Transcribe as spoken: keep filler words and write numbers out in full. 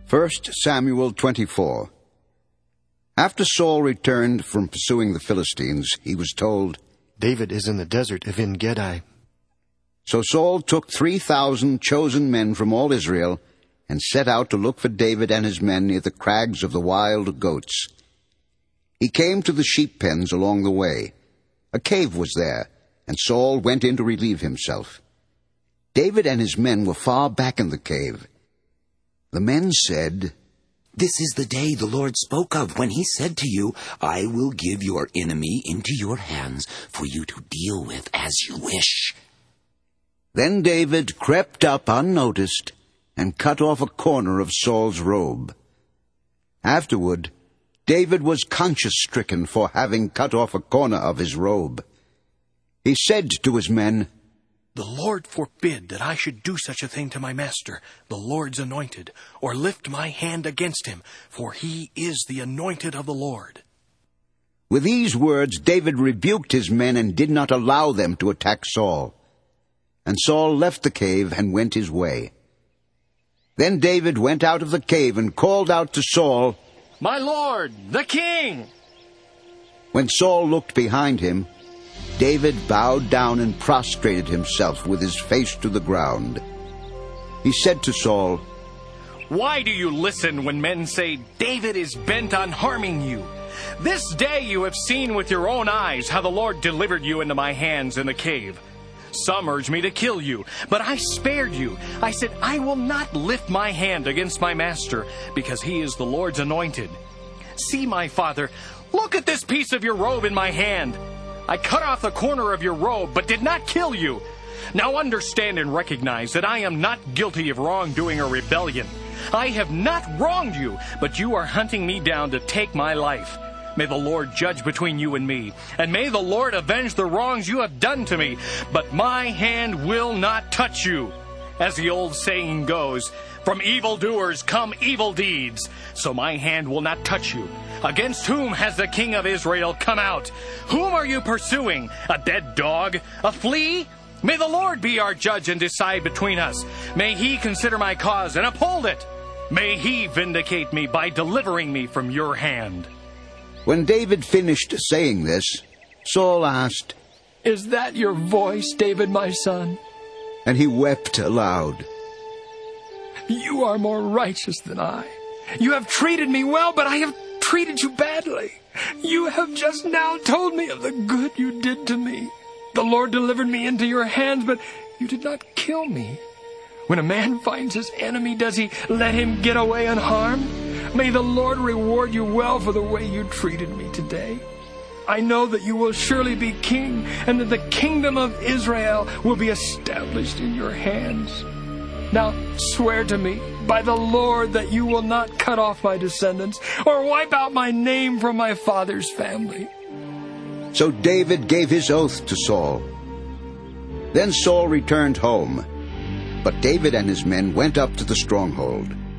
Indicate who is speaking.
Speaker 1: First Samuel twenty-four. After Saul returned from pursuing the Philistines, he was told,
Speaker 2: David is in the desert of En-Gedi.
Speaker 1: So Saul took three thousand chosen men from all Israel and set out to look for David and his men near the crags of the wild goats. He came to the sheep pens along the way. A cave was there, and Saul went in to relieve himself. David and his men were far back in the cave. The men said,
Speaker 3: This is the day the Lord spoke of when he said to you, I will give your enemy into your hands for you to deal with as you wish.
Speaker 1: Then David crept up unnoticed and cut off a corner of Saul's robe. Afterward, David was conscience-stricken for having cut off a corner of his robe. He said to his men,
Speaker 4: The Lord forbid that I should do such a thing to my master, the Lord's anointed, or lift my hand against him, for he is the anointed of the Lord.
Speaker 1: With these words, David rebuked his men and did not allow them to attack Saul. And Saul left the cave and went his way. Then David went out of the cave and called out to Saul,
Speaker 4: My Lord, the king!
Speaker 1: When Saul looked behind him, David bowed down and prostrated himself with his face to the ground. He said to Saul,
Speaker 4: Why do you listen when men say, David is bent on harming you? This day you have seen with your own eyes how the Lord delivered you into my hands in the cave. Some urged me to kill you, but I spared you. I said, I will not lift my hand against my master, because he is the Lord's anointed. See, my father, look at this piece of your robe in my hand. I cut off the corner of your robe, but did not kill you. Now understand and recognize that I am not guilty of wrongdoing or rebellion. I have not wronged you, but you are hunting me down to take my life. May the Lord judge between you and me, and may the Lord avenge the wrongs you have done to me, but my hand will not touch you. As the old saying goes, from evildoers come evil deeds, so my hand will not touch you. Against whom has the king of Israel come out? Whom are you pursuing? A dead dog? A flea? May the Lord be our judge and decide between us. May he consider my cause and uphold it. May he vindicate me by delivering me from your hand.
Speaker 1: When David finished saying this, Saul asked,
Speaker 5: Is that your voice, David, my son?
Speaker 1: And he wept aloud.
Speaker 5: You are more righteous than I. You have treated me well, but I have treated you badly. You have just now told me of the good you did to me. The Lord delivered me into your hands, but you did not kill me. When a man finds his enemy, does he let him get away unharmed? May the Lord reward you well for the way you treated me today. I know that you will surely be king, and that the kingdom of Israel will be established in your hands. Now swear to me by the Lord that you will not cut off my descendants or wipe out my name from my father's family.
Speaker 1: So David gave his oath to Saul. Then Saul returned home, but David and his men went up to the stronghold.